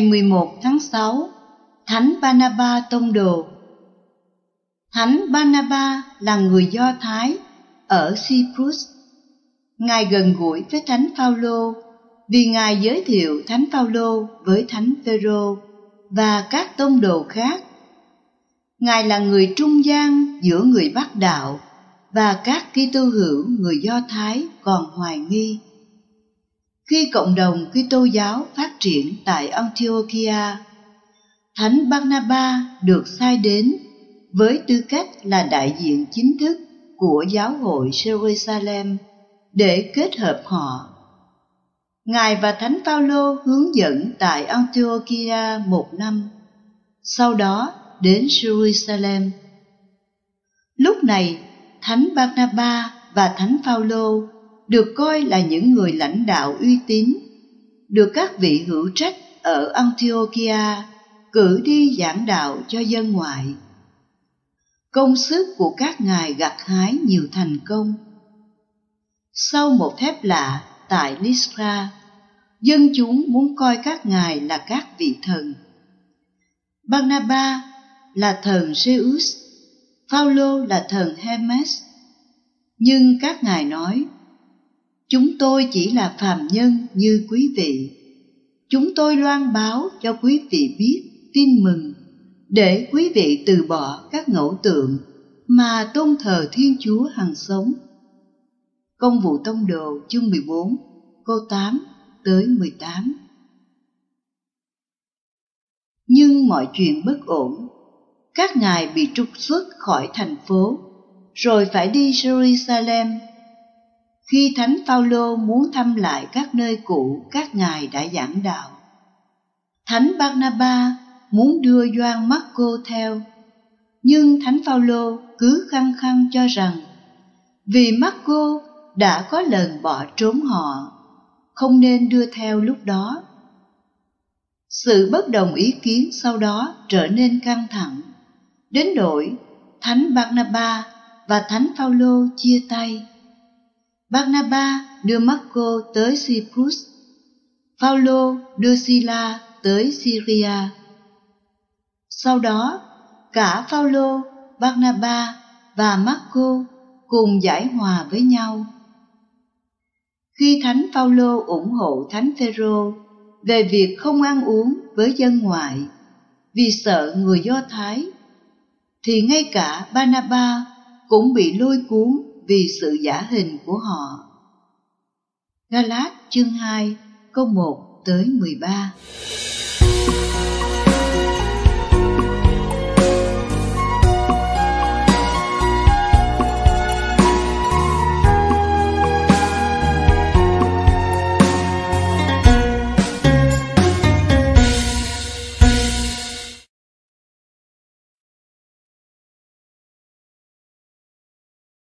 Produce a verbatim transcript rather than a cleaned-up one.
Ngày mười một tháng sáu, Thánh Barnaba tông đồ. Thánh Barnaba là người Do Thái ở Cyprus. Ngài gần gũi với Thánh Phaolô vì Ngài giới thiệu Thánh Phaolô với Thánh Phêrô và các tông đồ khác. Ngài là người trung gian giữa người Bắc đạo và các Kitô hữu người Do Thái còn hoài nghi. Khi cộng đồng Kitô giáo phát triển tại Antiochia, Thánh Barnaba được sai đến với tư cách là đại diện chính thức của giáo hội Jerusalem để kết hợp họ. Ngài và Thánh Phaolô hướng dẫn tại Antiochia một năm, sau đó đến Jerusalem. Lúc này, Thánh Barnaba và Thánh Phaolô được coi là những người lãnh đạo uy tín, được các vị hữu trách ở Antiochia cử đi giảng đạo cho dân ngoại. Công sức của các ngài gặt hái nhiều thành công. Sau một phép lạ tại Lystra, dân chúng muốn coi các ngài là các vị thần. Barnaba là thần Zeus, Phaolô là thần Hermes. Nhưng các ngài nói, chúng tôi chỉ là phàm nhân như quý vị. Chúng tôi loan báo cho quý vị biết tin mừng, để quý vị từ bỏ các ngẫu tượng mà tôn thờ Thiên Chúa hằng sống. Công vụ tông đồ chương mười bốn, câu tám tới mười tám. Nhưng mọi chuyện bất ổn. Các ngài bị trục xuất khỏi thành phố, rồi phải đi Jerusalem. Khi Thánh Phaolô muốn thăm lại các nơi cũ các ngài đã giảng đạo, Thánh Barnaba muốn đưa Gioan Marco theo, nhưng Thánh Phaolô cứ khăng khăng cho rằng vì Marco đã có lần bỏ trốn họ, không nên đưa theo lúc đó. Sự bất đồng ý kiến sau đó trở nên căng thẳng, đến nỗi Thánh Barnaba và Thánh Phaolô chia tay. Barnaba đưa Marco tới Cyprus, Phaolô đưa Sila tới Syria. Sau đó, cả Phaolô, Barnaba và Marco cùng giải hòa với nhau. Khi Thánh Phaolô ủng hộ Thánh Phêrô về việc không ăn uống với dân ngoại vì sợ người Do Thái, thì ngay cả Barnaba cũng bị lôi cuốn vì sự giả hình của họ. Ga-lát chương hai câu một tới mười ba.